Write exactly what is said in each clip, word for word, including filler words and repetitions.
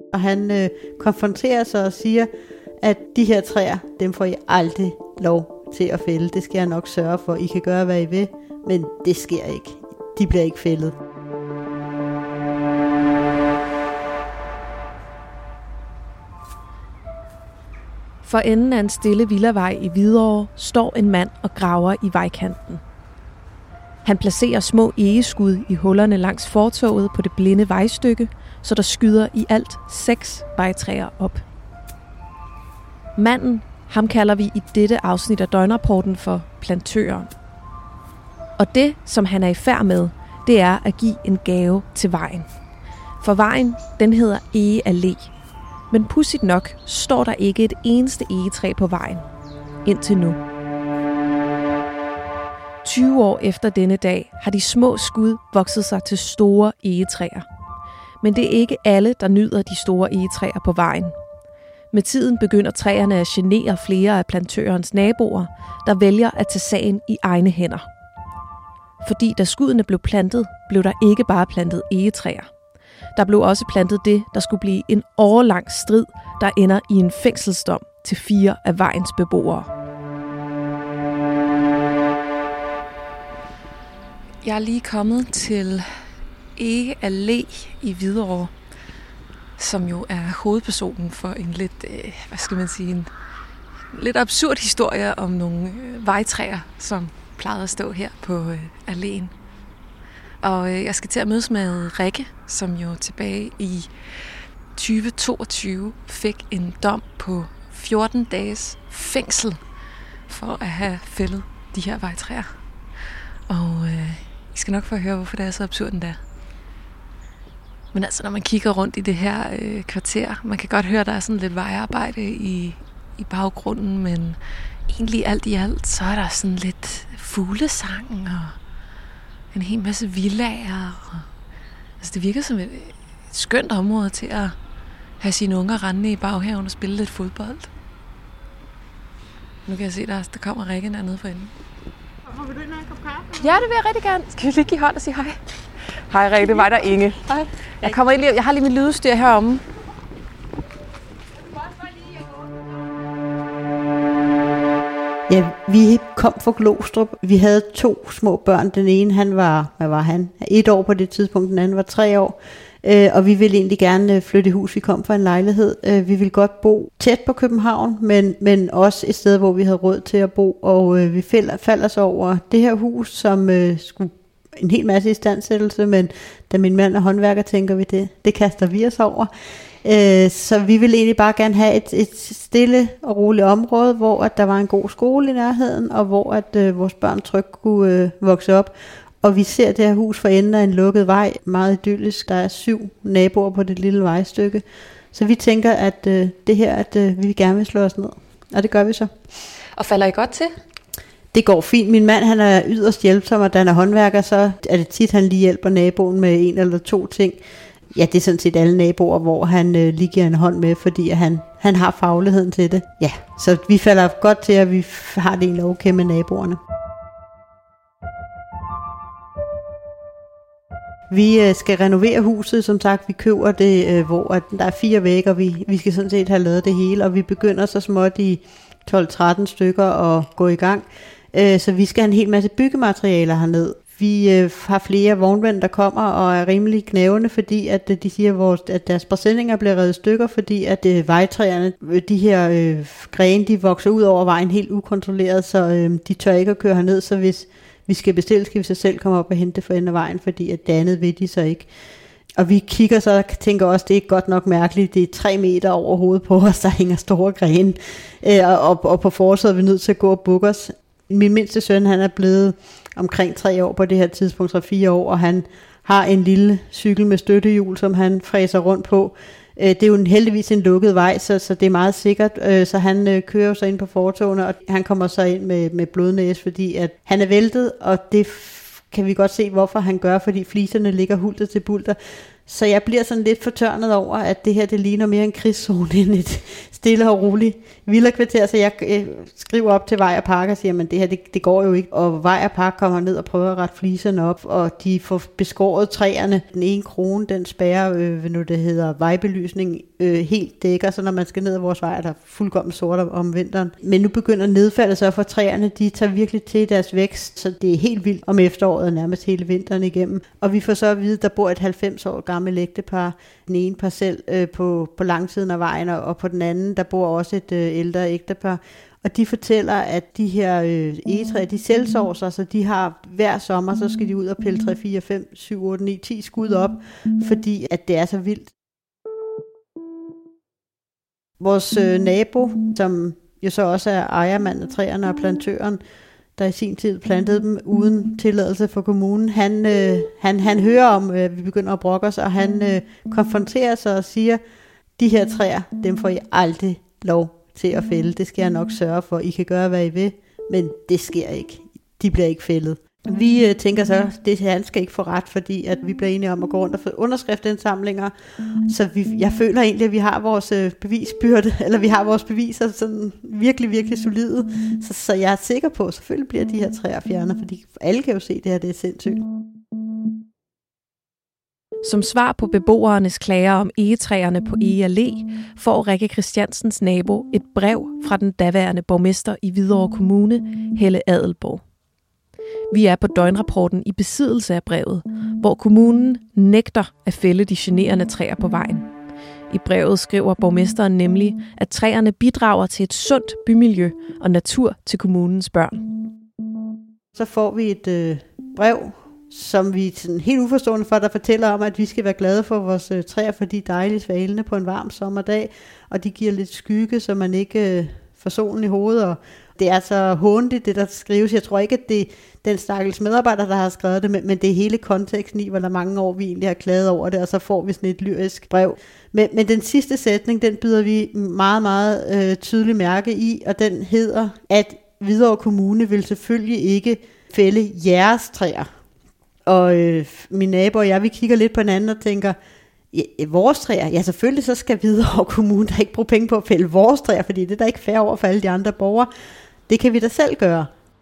Og han øh, konfronterer sig og siger, at de her træer, dem får I aldrig lov til at fælde. Det skal jeg nok sørge for. I kan gøre, hvad I vil, men det sker ikke. De bliver ikke fældet. For enden af en stille villavej i Hvidovre står en mand og graver i vejkanten. Han placerer små egeskud i hullerne langs fortovet på det blinde vejstykke, så der skyder i alt seks vejtræer op. Manden, ham kalder vi i dette afsnit af døgnrapporten for plantøren. Og det, som han er i færd med, det er at give en gave til vejen. For vejen, den hedder Ege Allé. Men pudsigt nok står der ikke et eneste egetræ på vejen. Indtil nu. tyve år efter denne dag har de små skud vokset sig til store egetræer. Men det er ikke alle, der nyder de store egetræer på vejen. Med tiden begynder træerne at genere flere af plantørens naboer, der vælger at tage sagen i egne hænder. Fordi da skuddene blev plantet, blev der ikke bare plantet egetræer. Der blev også plantet det, der skulle blive en årelang strid, der ender i en fængselsdom til fire af vejens beboere. Jeg er lige kommet til Ege Allé i Hvidovre, som jo er hovedpersonen for en lidt, øh, hvad skal man sige, en lidt absurd historie om nogle øh, vejtræer, som plejede at stå her på øh, alléen. Og øh, jeg skal til at mødes med Rikke, som jo tilbage i tyve toogtyve fik en dom på fjorten dages fængsel for at have fældet de her vejtræer. Og øh, I skal nok få at høre, hvorfor det er så absurd den der. Men altså, når man kigger rundt i det her øh, kvarter, man kan godt høre, der er sådan lidt vejarbejde i, i baggrunden, men egentlig alt i alt, så er der sådan lidt fuglesang og en hel masse villager. Og, altså, det virker som et, et skønt område til at have sine unger rendende i baghaven og spille lidt fodbold. Nu kan jeg se, der, der kommer Rikke dernede for enden. Vil du ind og en kop kaffe? Ja, det vil jeg rigtig gerne. Skal vi lige give hånd og sige hej? Hej Rikke, det er mig, der er Inge. Hej. Jeg kommer ind lige, jeg har lige min lydstyr heromme. Ja, vi kom fra Glostrup. Vi havde to små børn. Den ene, han var, hvad var han? Et år på det tidspunkt, den anden var tre år. Øh, og vi ville egentlig gerne flytte i hus. Vi kom fra en lejlighed. Øh, vi ville godt bo tæt på København, men, men også et sted, hvor vi havde råd til at bo. Og øh, vi faldt, faldt os over det her hus, som øh, skulle en hel masse istandsættelse, men da min mand er håndværker, tænker vi, det, det kaster vi os over. Øh, så vi ville egentlig bare gerne have et, et stille og roligt område, hvor at der var en god skole i nærheden, og hvor at øh, vores børn trygt kunne øh, vokse op. Og vi ser det her hus for enden af en lukket vej, meget idyllisk. Der er syv naboer på det lille vejstykke. Så vi tænker, at øh, det her, at øh, vi gerne vil slå os ned. Og det gør vi så. Og falder I godt til? Det går fint. Min mand, han er yderst hjælpsom, og da han er håndværker, så er det tit, han lige hjælper naboen med en eller to ting. Ja, det er sådan set alle naboer, hvor han øh, lige giver en hånd med, fordi han, han har fagligheden til det. Ja, så vi falder godt til, at vi har det egentlig okay med naboerne. Vi øh, skal renovere huset, som sagt. Vi køber det, øh, hvor at der er fire vægge, og vi, vi skal sådan set have lavet det hele, og vi begynder så småt i tolv tretten stykker at gå i gang. Øh, så vi skal have en hel masse byggematerialer herned. Vi øh, har flere vognmænd, der kommer og er rimelig knævende, fordi at øh, de siger, at, vores, at deres presenninger bliver revet stykker, fordi at øh, vejtræerne, de her øh, grene, de vokser ud over vejen helt ukontrolleret, så øh, de tør ikke at køre herned, så hvis vi skal bestille, skal vi så selv komme op og hente det for enden af vejen, fordi at det andet ved de så ikke. Og vi kigger så og tænker også, det er godt nok mærkeligt, det er tre meter over hovedet på os, der hænger store grene, øh, og, og på forsædet er vi nødt til at gå og bukke os. Min mindste søn, han er blevet omkring tre år på det her tidspunkt, så fire år, og han har en lille cykel med støttehjul, som han fræser rundt på. Det er jo heldigvis en lukket vej, så, så det er meget sikkert, så han kører så ind på fortovene, og han kommer så ind med, med blodnæse, fordi at han er væltet, og det kan vi godt se, hvorfor han gør, fordi fliserne ligger hulter til bulter. Så jeg bliver sådan lidt fortørnet over, at det her, det ligner mere en krigszone end et stille og roligt villakvarter. Så jeg øh, skriver op til Vej og Park og siger, men det her, det, det går jo ikke. Og Vej og Park kommer ned og prøver at rette fliserne op, og de får beskåret træerne. Den ene krone, den spærrer, øh, hvad nu det hedder, vejbelysning, øh, helt dækker, så når man skal ned ad vores vej, er der fuldkommen sort om, om vinteren. Men nu begynder nedfaldet så for træerne, de tager virkelig til deres vækst, så det er helt vildt om efteråret, nærmest hele vinteren igennem. Og vi får så at vide, at der bor et halvfems år gammelt ægtepar, den ene parcel øh, på, på langsiden af vejen, og på den anden, der bor også et øh, ældre ægtepar. Og de fortæller, at de her øh, egetræer, de selvsår sig, så de har hver sommer, så skal de ud og pille tre, fire, fem, syv, otte, ni, ti skud op, fordi at det er så vildt. Vores øh, nabo, som jo så også er ejermand af træerne og plantøren, der i sin tid plantede dem uden tilladelse fra kommunen, han, øh, han, han hører om, at øh, vi begynder at brokke os, og han øh, konfronterer sig og siger, de her træer, dem får I aldrig lov til at fælde. Det skal jeg nok sørge for. I kan gøre, hvad I vil, men det sker ikke. De bliver ikke fældet. Vi øh, tænker så, at han skal ikke få ret, fordi at vi bliver enige om at gå rundt og få underskriftindsamlinger. Så vi, jeg føler egentlig, at vi har vores øh, bevisbyrde, eller vi har vores beviser sådan virkelig, virkelig solide. Så, så jeg er sikker på, at selvfølgelig bliver de her træer fjernet, fordi alle kan jo se, at det her det er sindssygt. Som svar på beboernes klager om egetræerne på Ege Allé, får Rikke Christiansens nabo et brev fra den daværende borgmester i Hvidovre Kommune, Helle Adelborg. Vi er på døgnrapporten i besiddelse af brevet, hvor kommunen nægter at fælde de generende træer på vejen. I brevet skriver borgmesteren nemlig, at træerne bidrager til et sundt bymiljø og natur til kommunens børn. Så får vi et øh, brev, som vi sådan helt uforstående for, der fortæller om, at vi skal være glade for vores øh, træer, for de er dejlige svalende på en varm sommerdag, og de giver lidt skygge, så man ikke øh, får solen i hovedet, og det er så hånligt, det der skrives. Jeg tror ikke, at det er den stakkels medarbejder, der har skrevet det, men, men det er hele konteksten i, hvor der mange år vi egentlig har klaget over det, og så får vi sådan et lyrisk brev. Men, men den sidste sætning, den byder vi meget, meget øh, tydeligt mærke i, og den hedder, at Hvidovre Kommune vil selvfølgelig ikke fælde jeres træer. Og øh, min nabo og jeg, vi kigger lidt på hinanden og tænker, ja, vores træer, ja selvfølgelig så skal Hvidovre Kommune der ikke bruge penge på at fælde vores træer, fordi det er da ikke fair over for alle de andre borgere. Det kan vi da selv gøre.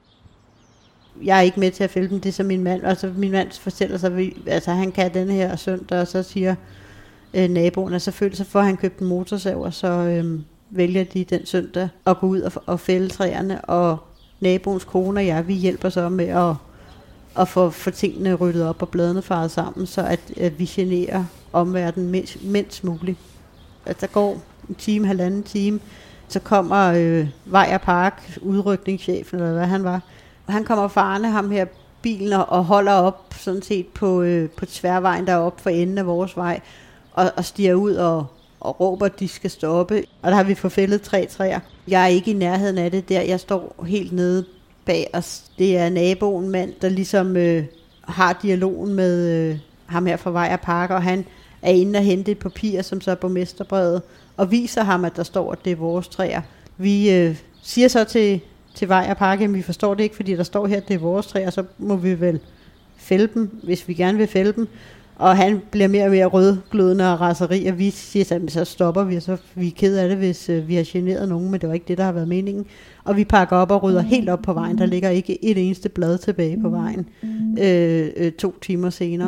Jeg er ikke med til at fælde dem, det er så min mand. Altså min mand fortæller sig, at altså, han kan denne her søndag, og så siger øh, naboen, at selvfølgelig så får han købt en motorsav, og så øh, vælger de den søndag at gå ud og, og fælde træerne, og naboens kone og jeg, vi hjælper så med at og få, få tingene ryddet op og bladene faret sammen, så at, at vi generer omverdenen mindst, mindst muligt. At der går en time, halvanden time, så kommer øh, Vej og Park, udrykningschefen, eller hvad han var, og han kommer farne ham her bilen og, og holder op sådan set på, øh, på tværvejen deroppe for enden af vores vej, og, og stiger ud og, og råber, at de skal stoppe. Og der har vi forfældet tre træer. Jeg er ikke i nærheden af det der, jeg står helt nede bag os. Det er naboen mand, der ligesom øh, har dialogen med øh, ham her fra Vej og Park, og han er inde og hente et papir, som så er borgmesterbrevet, og viser ham, at der står, at det er vores træer. Vi øh, siger så til, til Vej og Park, at vi forstår det ikke, fordi der står her, at det er vores træer, så må vi vel fælde dem, hvis vi gerne vil fælde dem. Og han bliver mere og mere rødglødende og raseri, og vi siger, at så stopper vi, og så vi er ked af det, hvis øh, vi har generet nogen, men det var ikke det, der har været meningen. Og vi pakker op og rydder helt op på vejen. Der ligger ikke et eneste blad tilbage på vejen øh, øh, to timer senere.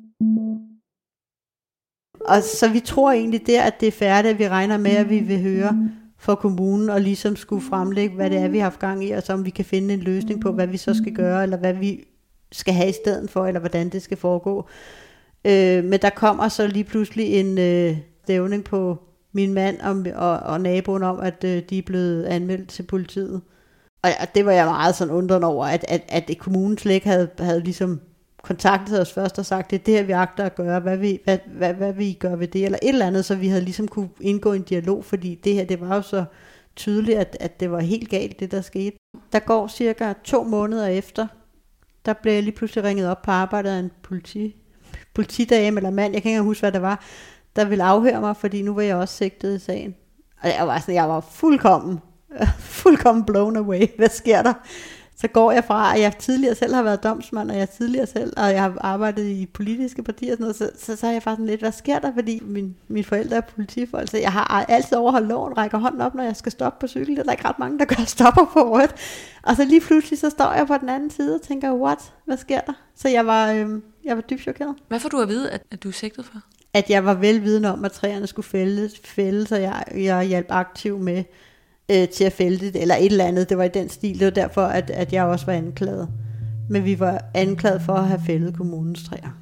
Og så vi tror egentlig der, at det er færdigt, at vi regner med, at vi vil høre fra kommunen, og ligesom skulle fremlægge, hvad det er, vi har haft gang i, og så om vi kan finde en løsning på, hvad vi så skal gøre, eller hvad vi skal have i stedet for, eller hvordan det skal foregå. Øh, men der kommer så lige pludselig en øh, stævning på min mand og, og, og naboen om, at øh, de er blevet anmeldt til politiet. Og, og det var jeg meget sådan undrende over, at, at, at kommunen slet ikke havde, havde ligesom kontaktet os først og sagt, det er det her, vi agter at gøre, hvad vi, hvad, hvad, hvad vi gør ved det, eller et eller andet, så vi havde ligesom kunne indgå en dialog, fordi det her, det var jo så tydeligt, at, at det var helt galt, det der skete. Der går cirka to måneder efter, der blev jeg lige pludselig ringet op på arbejdet af en politi, politidame eller mand, jeg kan ikke huske, hvad det var, der ville afhøre mig, fordi nu var jeg også sigtet i sagen. Og jeg var sådan, jeg var fuldkommen, fuldkommen blown away. Hvad sker der? Så går jeg fra, at jeg tidligere selv har været domsmand, og jeg tidligere selv, og jeg har arbejdet i politiske partier og sådan noget, så, så, så er jeg faktisk sådan lidt, hvad sker der? Fordi min, mine forældre er politifolk, så jeg har altid overholdt loven, rækker hånden op, når jeg skal stoppe på cykel. Det er der ikke ret mange, der gør stopper på rødt. Og så lige pludselig, så står jeg på den anden side og tænker, what? Hvad sker der? Så jeg var, øh, jeg var dybt chokeret. Hvad får du at vide, at, at du er sigtet for? At jeg var velvidende om, at træerne skulle fældes, fældes og jeg, jeg hjalp aktiv med øh, til at fælde det, eller et eller andet. Det var i den stil. Det var derfor, at, at jeg også var anklaget. Men vi var anklaget for at have fældet kommunens træer.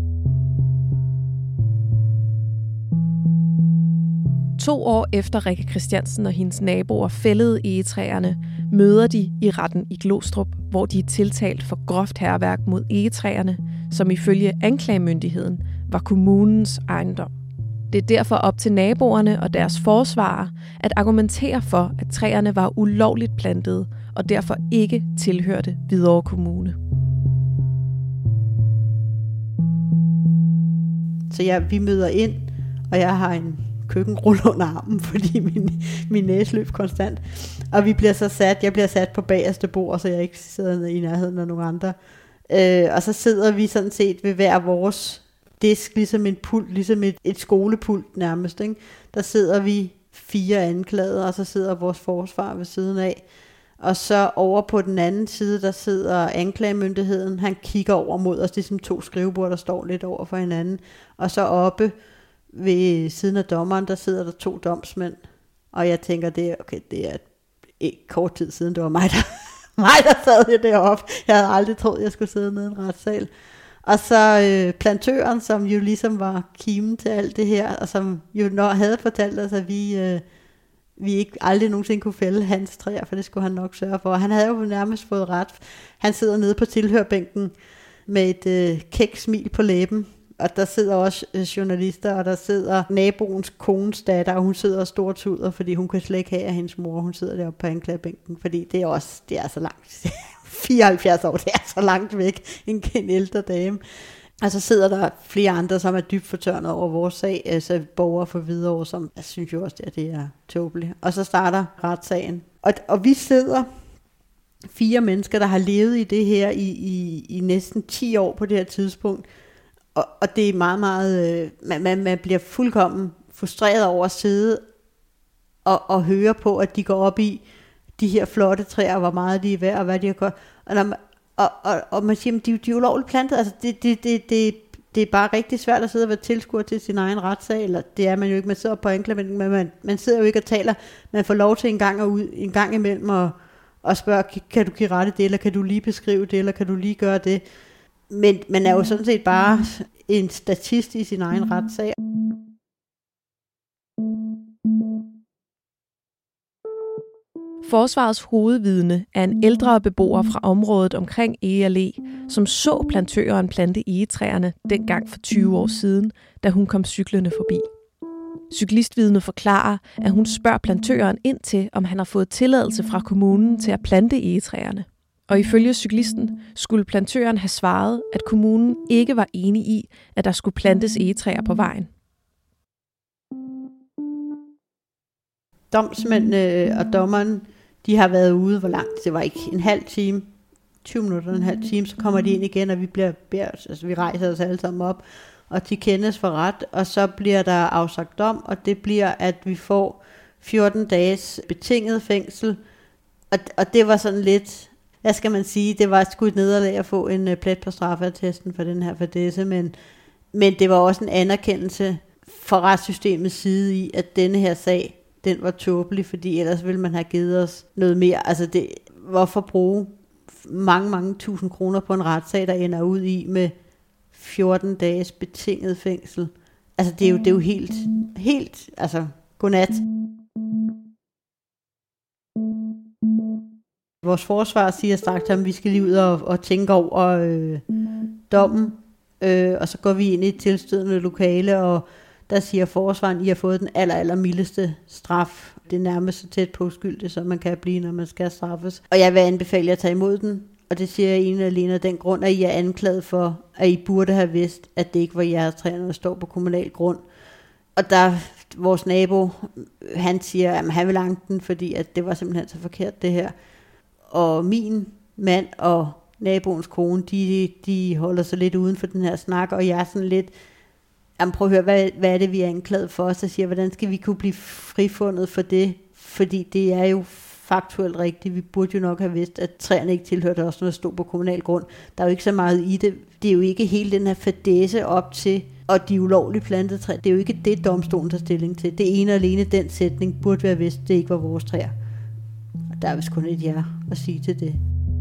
To år efter Rikke Christiansen og hendes naboer fældede egetræerne, møder de i retten i Glostrup, hvor de er tiltalt for groft hærværk mod egetræerne, som ifølge anklagemyndigheden var kommunens ejendom. Det er derfor op til naboerne og deres forsvarere at argumentere for, at træerne var ulovligt plantede og derfor ikke tilhørte Hvidovre Kommune. Så ja, vi møder ind, og jeg har en køkkenrulle under armen, fordi min, min næse løb konstant. Og vi bliver så sat, jeg bliver sat på bagerste bord, så jeg ikke sidder i nærheden af nogen andre. Øh, og så sidder vi sådan set ved hver vores disk, ligesom en pult, ligesom et, et skolepult nærmest. Ikke? Der sidder vi fire anklagede, og så sidder vores forsvar ved siden af. Og så over på den anden side, der sidder anklagemyndigheden. Han kigger over mod os, det er som to skrivebord, der står lidt over for hinanden. Og så oppe ved siden af dommeren, der sidder der to domsmænd. Og jeg tænker, det er, okay, det er ikke kort tid siden, det var mig, der, mig, der sad deroppe. Jeg havde aldrig troet, jeg skulle sidde nede i en retssal. Og så øh, plantøren, som jo ligesom var kimen til alt det her, og som jo når havde fortalt os, at vi, øh, vi ikke aldrig nogensinde kunne fælde hans træer, for det skulle han nok sørge for. Han havde jo nærmest fået ret. Han sidder nede på tilhørbænken med et øh, kæk smil på læben, og der sidder også øh, journalister, og der sidder naboens kones datter, og hun sidder og stortuder, fordi hun kan slet ikke have af hendes mor, hun sidder deroppe på anklagebænken, fordi det er også, det er så langt. fireoghalvfjerds år, det er så langt væk, en, en ældre dame. Og så sidder der flere andre, som er dybt fortørnet over vores sag, altså borgere for Hvidovre, som jeg synes jo også, at det er tåbeligt. Og så starter retssagen. Og, og vi sidder fire mennesker, der har levet i det her i, i, i næsten ti år på det her tidspunkt. Og, og det er meget, meget, øh, man, man, man bliver fuldkommen frustreret over at sidde og, og høre på, at de går op i de her flotte træer, hvor meget de er værd, og hvad de har gjort. Og, når man, og, og, og man siger, at de, de er ulovligt plantet. Altså, det, det, det, det, det er bare rigtig svært at sidde og være tilskuer til sin egen retssag, eller det er man jo ikke, man sidder på anklagemyndigheden, men man, man sidder jo ikke og taler, man får lov til en gang, og ud, en gang imellem og, og spørge, kan du give rette det, eller kan du lige beskrive det, eller kan du lige gøre det. Men man er jo sådan set bare en statist i sin egen retssag. Forsvarets hovedvidne er en ældre beboer fra området omkring Ege Allé, som så plantøren plante egetræerne dengang for tyve år siden, da hun kom cyklende forbi. Cyklistvidnet forklarer, at hun spørger plantøren ind til, om han har fået tilladelse fra kommunen til at plante egetræerne. Og ifølge cyklisten skulle plantøren have svaret, at kommunen ikke var enig i, at der skulle plantes egetræer på vejen. Domsmændene og dommeren, de har været ude, hvor langt, det var ikke en halv time, tyve minutter, en halv time, så kommer de ind igen, og vi bliver bært, altså vi rejser os alle sammen op, og de kendes for ret, og så bliver der afsagt dom, og det bliver, at vi får fjorten dages betinget fængsel, og, og det var sådan lidt, hvad skal man sige, det var sgu et nederlag at få en uh, plet på straffeattesten for den her fadæse, men, men det var også en anerkendelse fra retssystemets side i, at denne her sag, den var tåbelig, fordi ellers ville man have givet os noget mere. Altså, det, hvorfor bruge mange, mange tusind kroner på en retssag, der ender ud i med fjorten dages betinget fængsel? Altså, det er jo, det er jo helt, helt, altså, godnat. Vores forsvar siger straks, at vi skal lige ud og, og tænke over øh, dommen, øh, og så går vi ind i et tilstødende lokale, og der siger forsvaren, I har fået den aller, aller mildeste straf. Det er nærmest så tæt på uskyldigt, som man kan blive, når man skal straffes. Og jeg vil anbefale jer at tage imod den, og det siger jeg ene alene af den grund, at I er anklaget for, at I burde have vidst, at det ikke var jeres træner, der står på kommunal grund. Og der, vores nabo, han siger, at han vil anke den, fordi at det var simpelthen så forkert det her. Og min mand og naboens kone, de, de holder sig lidt uden for den her snak, og jeg er sådan lidt, jamen prøv at høre, hvad, hvad er det, vi er anklaget for? Så siger jeg, hvordan skal vi kunne blive frifundet for det? Fordi det er jo faktuelt rigtigt. Vi burde jo nok have vidst, at træerne ikke tilhørte os, når der stod på kommunal grund. Der er jo ikke så meget i det. Det er jo ikke hele den her fadæse op til, og de ulovligt plantede træer. Det er jo ikke det, domstolen tager stilling til. Det ene og alene den sætning burde være vidst, det ikke var vores træer. Og der er vist kun et ja at sige til det.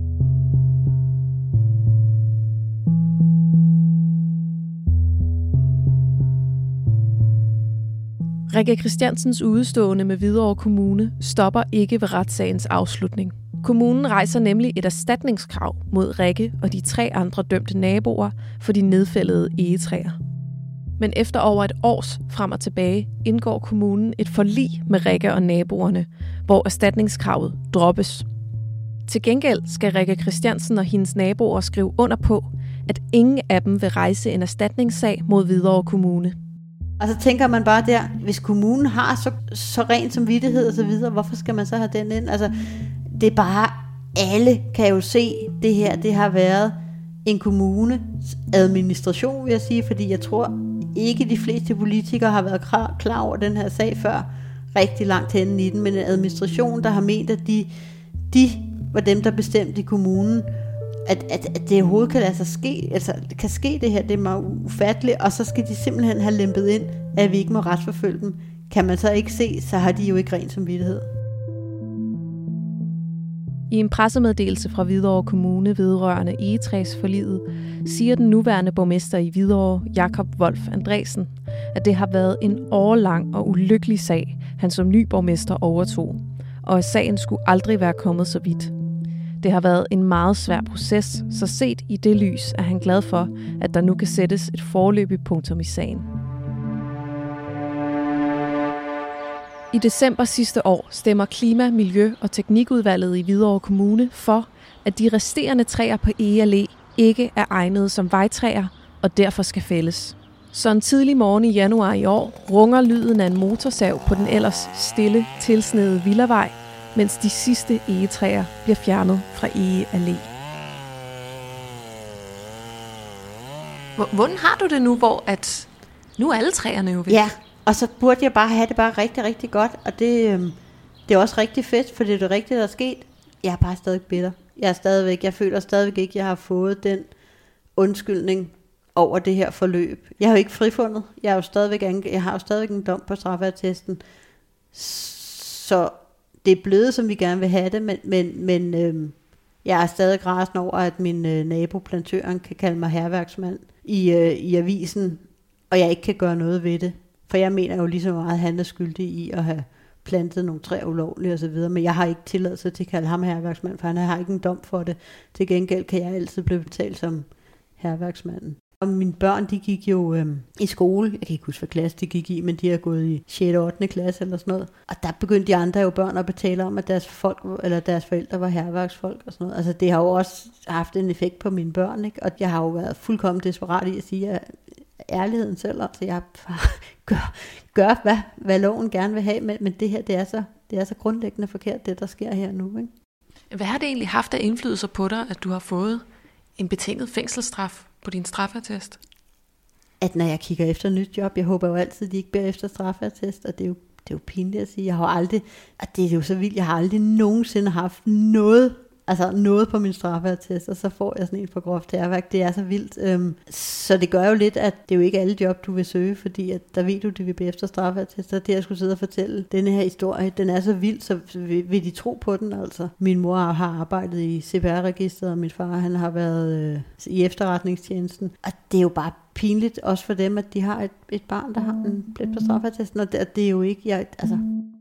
Rikke Christiansens udestående med Hvidovre Kommune stopper ikke ved retssagens afslutning. Kommunen rejser nemlig et erstatningskrav mod Rikke og de tre andre dømte naboer for de nedfældede egetræer. Men efter over et års frem og tilbage indgår kommunen et forlig med Rikke og naboerne, hvor erstatningskravet droppes. Til gengæld skal Rikke Christiansen og hendes naboer skrive under på, at ingen af dem vil rejse en erstatningssag mod Hvidovre Kommune. Og så tænker man bare der, hvis kommunen har så, så ren samvittighed og så videre, hvorfor skal man så have den ind? Altså, det er bare, alle kan jo se, det her, det har været en kommunes administration, vil jeg sige, fordi jeg tror ikke de fleste politikere har været klar, klar over den her sag før, rigtig langt hen i den, men en administration, der har ment, at de, de var dem, der bestemte i kommunen, At, at, at det overhovedet kan lade sig ske, altså det kan ske det her, det er meget ufatteligt, og så skal de simpelthen have lempet ind, at vi ikke må retsforfølge dem. Kan man så ikke se, så har de jo ikke ren samvittighed. I en pressemeddelelse fra Hvidovre Kommune vedrørende egetræsforliget, siger den nuværende borgmester i Hvidovre, Jakob Wolf Andresen, at det har været en årelang og ulykkelig sag, han som ny borgmester overtog, og at sagen skulle aldrig være kommet så vidt. Det har været en meget svær proces, så set i det lys er han glad for, at der nu kan sættes et foreløbigt punktum i sagen. I december sidste år stemmer Klima-, Miljø- og Teknikudvalget i Hvidovre Kommune for, at de resterende træer på Ege Allé ikke er egnet som vejtræer og derfor skal fældes. Så en tidlig morgen i januar i år runger lyden af en motorsav på den ellers stille, tilsnede villavej, mens de sidste egetræer bliver fjernet fra Ege Allé. Hvordan har du det nu, hvor at nu er alle træerne jo væk? Ja, og så burde jeg bare have det bare rigtig, rigtig godt, og det, øhm, det er også rigtig fedt, for det er det rigtige, der er sket. Jeg er bare stadig bitter. Jeg er stadigvæk, jeg føler stadigvæk ikke, jeg har fået den undskyldning over det her forløb. Jeg har jo ikke frifundet. Jeg, er jo stadigvæk, jeg har jo stadigvæk en dom på straffeattesten. Så det er blevet, som vi gerne vil have det, men, men, men øhm, jeg er stadig rasende over, at min øh, nabo, plantøren, kan kalde mig hærværksmand i, øh, i avisen, og jeg ikke kan gøre noget ved det. For jeg mener jo lige så meget, at han er skyldig i at have plantet nogle træer ulovligt og så videre, men jeg har ikke tilladelse til at kalde ham hærværksmand, for han har ikke en dom for det. Til gengæld kan jeg altid blive betalt som hærværksmanden. Og mine børn, de gik jo øhm, i skole. Jeg kan ikke huske, hvad klasse de gik i, men de har gået i sjette og ottende klasse eller sådan noget. Og der begyndte de andre jo børn at betale om, at deres, folk, eller deres forældre var hærværksfolk og sådan noget. Altså det har jo også haft en effekt på mine børn, ikke? Og jeg har jo været fuldkommen desperat i at sige, at ærligheden selv, altså jeg gør, gør hvad, hvad loven gerne vil have, men, men det her, det er, så, det er så grundlæggende forkert, det der sker her nu, ikke? Hvad har det egentlig haft af indflydelse på dig, at du har fået en betinget fængselsstraf på din straffeattest? At når jeg kigger efter nyt job, jeg håber jo altid, at de ikke beder efter straffeattest, og det er jo, det er jo pinligt at sige. Jeg har aldrig, og det er jo så vildt, jeg har aldrig nogensinde haft noget, altså noget på min straffeattest, og så får jeg sådan en for groft hærværk. Det er så vildt. Øhm, så det gør jo lidt, at det er jo ikke alle job, du vil søge, fordi at der ved du, det vil bede efter straffeattest, og det jeg skulle sidde og fortælle denne her historie, den er så vild, så vil, vil de tro på den altså. Min mor har arbejdet i C P R-registeret, og min far han har været øh, i efterretningstjenesten, og det er jo bare pinligt, også for dem, at de har et, et barn, der har en plet på straffeattesten, og det, det er jo ikke, jeg, altså...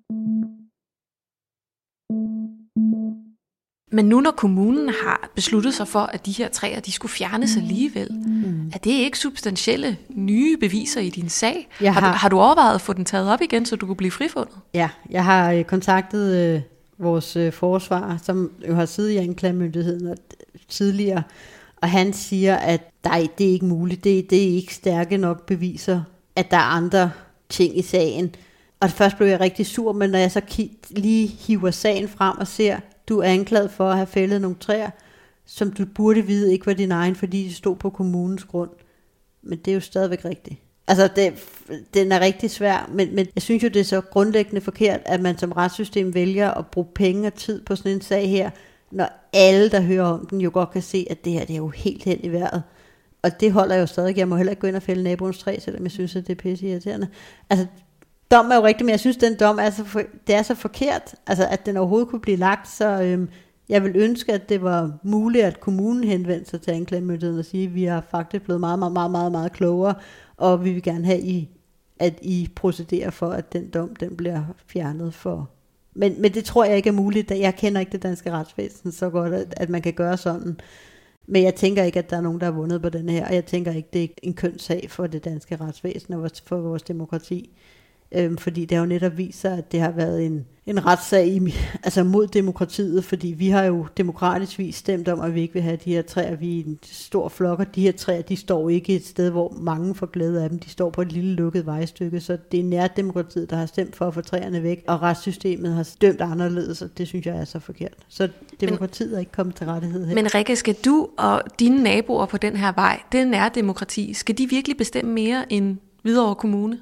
Men nu når kommunen har besluttet sig for, at de her træer, de skulle fjernes alligevel, mm. er det ikke substantielle nye beviser i din sag? Har, har, du, har du overvejet at få den taget op igen, så du kunne blive frifundet? Ja, jeg har øh, kontaktet øh, vores øh, forsvar, som jo har siddet i anklagemyndigheden og, tidligere, og han siger, at nej, det er ikke muligt, det, det er ikke stærke nok beviser, at der er andre ting i sagen. Og først blev jeg rigtig sur, men når jeg så lige hiver sagen frem og ser, du er anklaget for at have fældet nogle træer, som du burde vide ikke var din egen, fordi de stod på kommunens grund. Men det er jo stadigvæk rigtigt. Altså, det, den er rigtig svær, men, men jeg synes jo, det er så grundlæggende forkert, at man som retssystem vælger at bruge penge og tid på sådan en sag her, når alle, der hører om den, jo godt kan se, at det her det er jo helt hen i vejret. Og det holder jeg jo stadig. Jeg må heller ikke gå ind og fælde naboens træ, selvom jeg synes, at det er pisse irriterende. Altså, dom er jo rigtigt, men jeg synes, at den dom er så, for, det er så forkert, altså, at den overhovedet kunne blive lagt, så øhm, jeg vil ønske, at det var muligt, at kommunen henvendte sig til anklagemyndigheden og sige, at vi er faktisk blevet meget, meget, meget, meget, meget klogere, og vi vil gerne have, I, at I procederer for, at den dom den bliver fjernet for. Men, men det tror jeg ikke er muligt. Jeg kender ikke det danske retsvæsen så godt, at, at man kan gøre sådan. Men jeg tænker ikke, at der er nogen, der har vundet på den her, og jeg tænker ikke, det er en kønssag for det danske retsvæsen og for vores demokrati. Øhm, fordi det har jo netop vist sig, at det har været en, en retssag i, altså mod demokratiet, fordi vi har jo demokratisk vis stemt om, at vi ikke vil have de her træer. Vi er en stor flok, og de her træer, de står ikke et sted, hvor mange får glæde af dem. De står på et lille lukket vejstykke, så det er nærdemokratiet, der har stemt for at få træerne væk, og retssystemet har dømt anderledes, og det synes jeg er så forkert. Så demokratiet men, er ikke kommet til rettighed her. Men Rikke, skal du og dine naboer på den her vej, det er nærdemokrati, skal de virkelig bestemme mere end Hvidovre Kommune?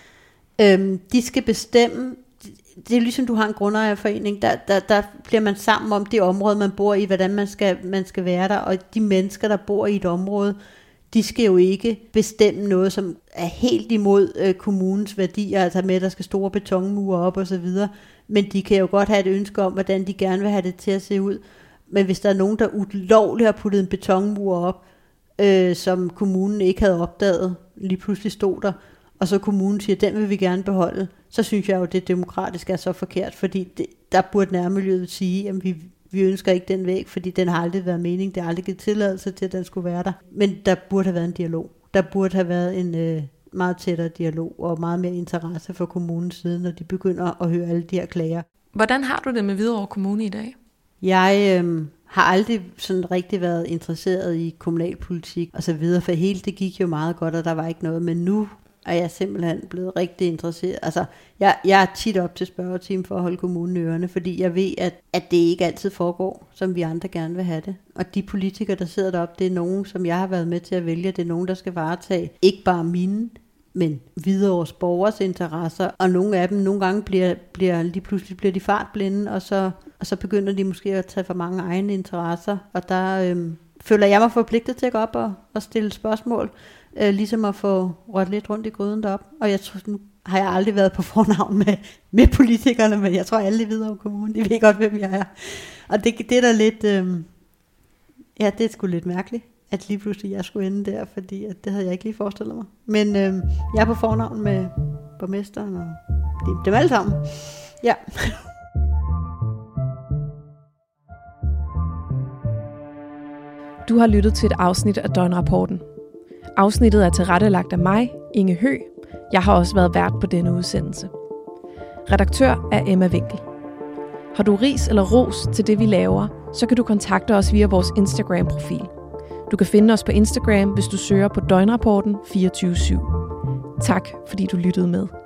Øhm, de skal bestemme, det er ligesom du har en grundejerforening, der, der, der bliver man sammen om det område, man bor i, hvordan man skal, man skal være der, og de mennesker, der bor i et område, de skal jo ikke bestemme noget, som er helt imod øh, kommunens værdier, altså med, at der skal store betonmure op og så videre, men de kan jo godt have et ønske om, hvordan de gerne vil have det til at se ud, men hvis der er nogen, der ulovligt har puttet en betonmur op, øh, som kommunen ikke havde opdaget, lige pludselig stod der, og så kommunen siger, den vil vi gerne beholde, så synes jeg jo, at det demokratiske er så forkert, fordi det, der burde nærmiljøet sige, at vi, vi ønsker ikke den væg, fordi den har aldrig været mening, det har aldrig givet tilladelse til, at den skulle være der. Men der burde have været en dialog. Der burde have været en øh, meget tættere dialog, og meget mere interesse for kommunens side, når de begynder at høre alle de her klager. Hvordan har du det med Hvidovre Kommune i dag? Jeg øh, har aldrig sådan rigtig været interesseret i kommunalpolitik og så videre, for hele det gik jo meget godt, og der var ikke noget, men nu er jeg simpelthen blevet rigtig interesseret. Altså, jeg, jeg er tit op til spørgetime for at holde kommunen i ørerne, fordi jeg ved, at, at det ikke altid foregår, som vi andre gerne vil have det. Og de politikere, der sidder deroppe, det er nogen, som jeg har været med til at vælge. Det er nogen, der skal varetage ikke bare mine, men Hvidovres borgers interesser. Og nogle af dem, nogle gange bliver, bliver lige pludselig bliver de fartblinde, og så, og så begynder de måske at tage for mange egne interesser. Og der øhm, føler jeg mig forpligtet til at gå op og, og stille spørgsmål. Øh, ligesom at få rørt lidt rundt i gryden derop. Og jeg tror, nu har jeg aldrig været på fornavn med, med politikerne, men jeg tror alle i Hvidovre Kommune, de ved godt, hvem jeg er. Og det, det er da lidt, øh, ja, det er sgu lidt mærkeligt, at lige pludselig jeg skulle ende der, fordi at det havde jeg ikke lige forestillet mig. Men øh, jeg er på fornavn med borgmesteren og dem, dem alle sammen. Ja. Du har lyttet til et afsnit af Døgnrapporten. Afsnittet er tilrettelagt af mig, Inge Høgh. Jeg har også været vært på denne udsendelse. Redaktør er Emma Winkel. Har du ris eller ros til det, vi laver, så kan du kontakte os via vores Instagram-profil. Du kan finde os på Instagram, hvis du søger på Døgnrapporten fireogtyve syv. Tak, fordi du lyttede med.